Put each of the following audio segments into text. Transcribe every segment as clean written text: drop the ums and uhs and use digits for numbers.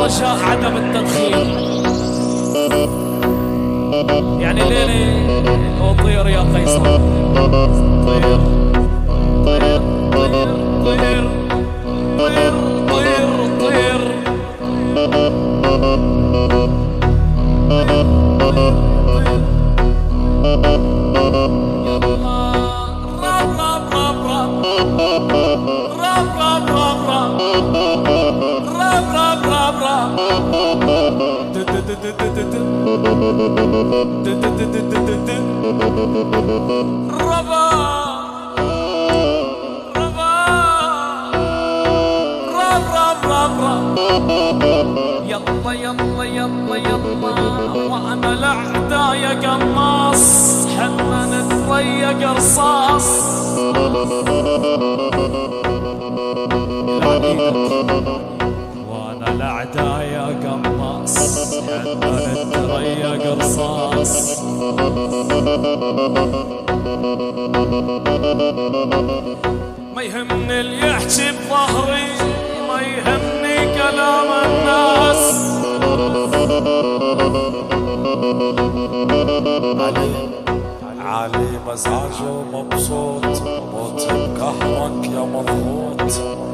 رجاء عدم التدخين. يعني ليلي وطير يا قيصر، طير طير طير طير طير طير يلا يلا يلا يلا وانا لعدايا قماص حنا نتضيق رصاص. وانا لعدايا قماص حنا نتضيق رصاص. ما يهمني اللي يحكي بظهري، ما يهمني كلام الناس. علي مزاجه ومبسوط، موت بقهرك يا مضغوط.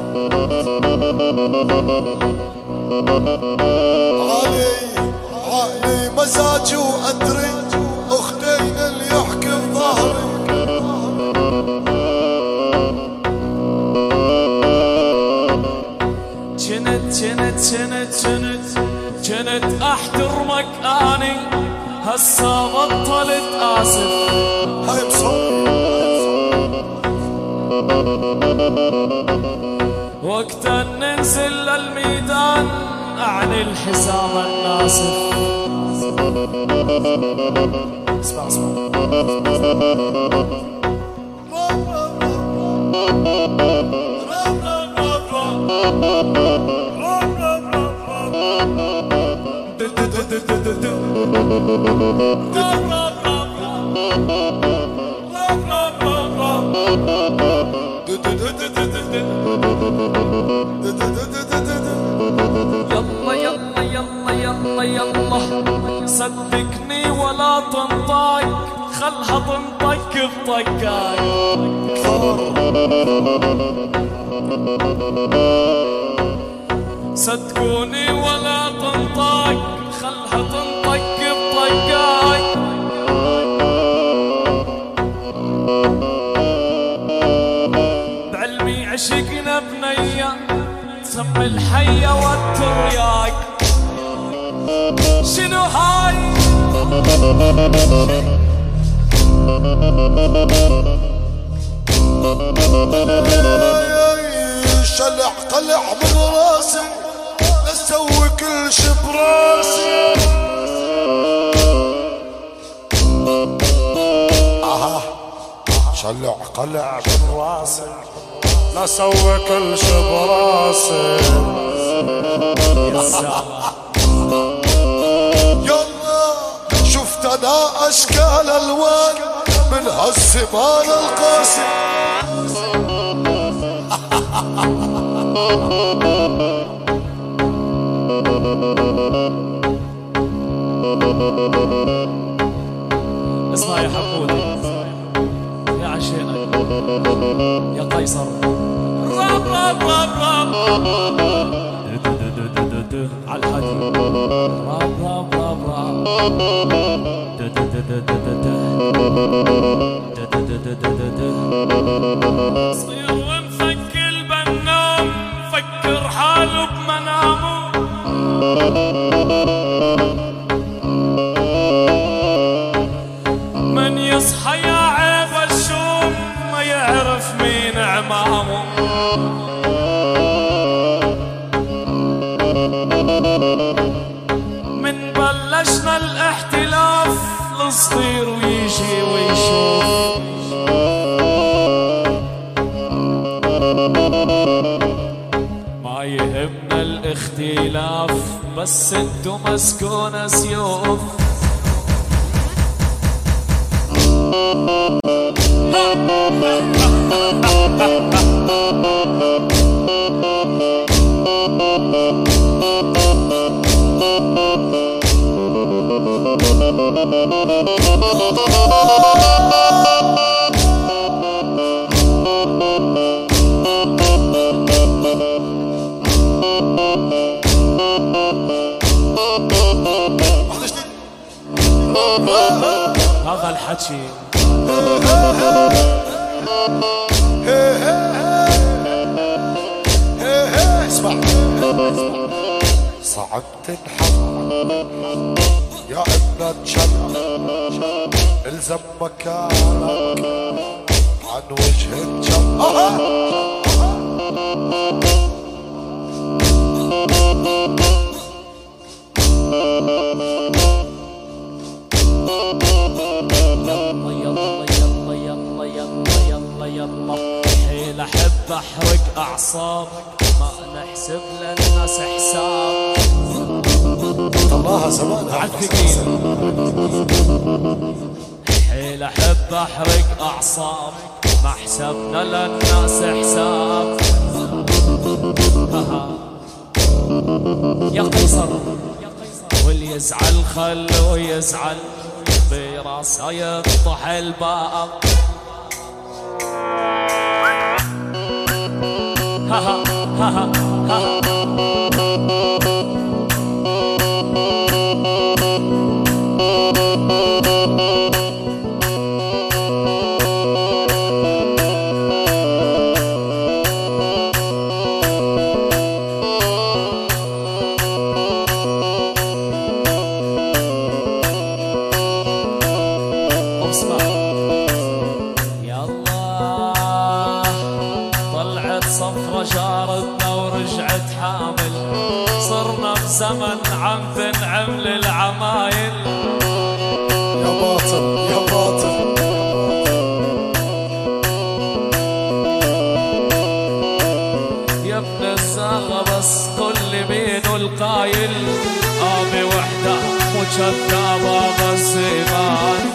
علي مزاجي وأدري أختين اللي يحكي بظهري. كنت احترمك اني هسا بطلت اسف. هاي وقت ان ننزل للميدان اعني الحساب الناسف. اسمع اسمع يلا يلا يلا يلا يلا صدقني ولا تنطق، خلها تنطق بطقاي. صدقوني ولا تنطق، خلها تنطق بطقاي. بعلمي عشقنا بنية تسمي الحية والترياق. شنو هاي؟ شلع طلع من راسي لسوي كل شي براسي. شلع قلع من راسي لسوي كل شي براسي. يلا شفت انا اشكال الوان من هالزمان القاسي. اسمع يا حمودي يا عشيقك يا قيصر. راب راب راب راب على الحديد. راب راب راب راب صير ومفك البنام فكر حاله بمنامه. من يصحى يا عيب الشوم ما يعرف مين عمامه. من بلشنا الاحتلاف الصغير ويجي ويشوف. ما يهمنا الاختلاف بس انتو مسكونة سيوف. هذا الحكي اسمع صعب تنحط يا ابن الجنة الزم مكانك عن وجه الجنة حيل احب احرق اعصابك ما نحسب للناس حساب طلعها زمان عالثقيل حيل احب احرق اعصابك ما حسبنا للناس حساب يا قيصر واللي يزعل خلوه يزعل براسه يطح الباب ها ها ها ها صفرة جارتنا ورجعت حامل صرنا بزمن عم تنعم للعمايل يا باطل يا باطل يا ابن الزاغة بس كل بينه القايل آبي وحدة وكذابة بس إيمان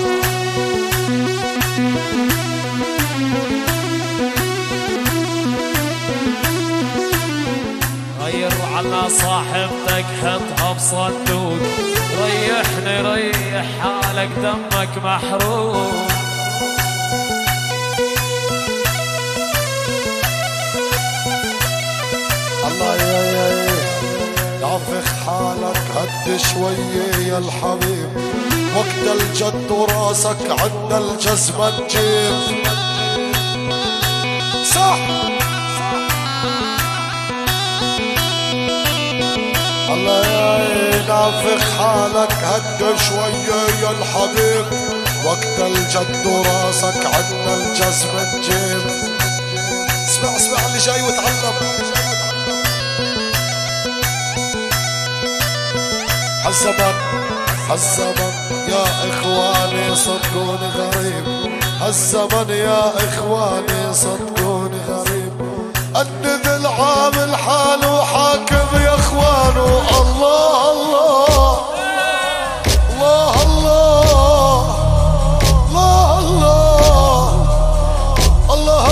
غير على صاحبتك حطها بصندوق ريحني ريح حالك دمك محروق الله يا نافخ حالك هد شوية يا الحبيب وقت الجد وراسك عند الجزمة تجيب صح الله يا نافخ حالك هد شوية يا الحبيب وقت الجد وراسك عند الجزمة تجيب اسمع اسمع اللي جاي وتعلم هالزمن يا اخواني صدقوني غريب هالزمن يا اخواني صدقوني غريب النذل عامل حاله حاكم يا اخوانه الله الله الله الله الله الله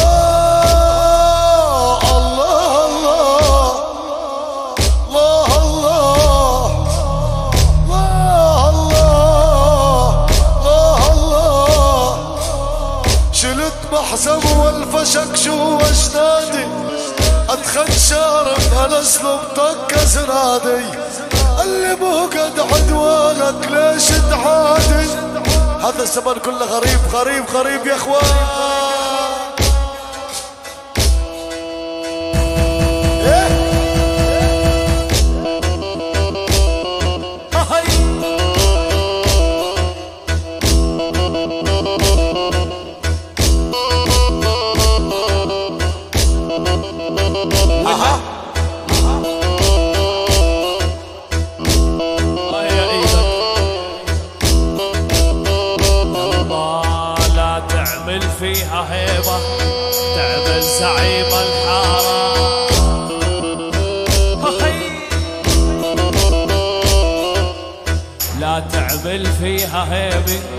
محزم والفشك شو اجنادي ادخل شارف انا اسلوب طق زنادي اللي مو قد عدوانك ليش تعادي هذا الزمن كله غريب غريب غريب يا اخوان فيها هيبة تعمل زعيم الحارة لا تعمل فيها هيبة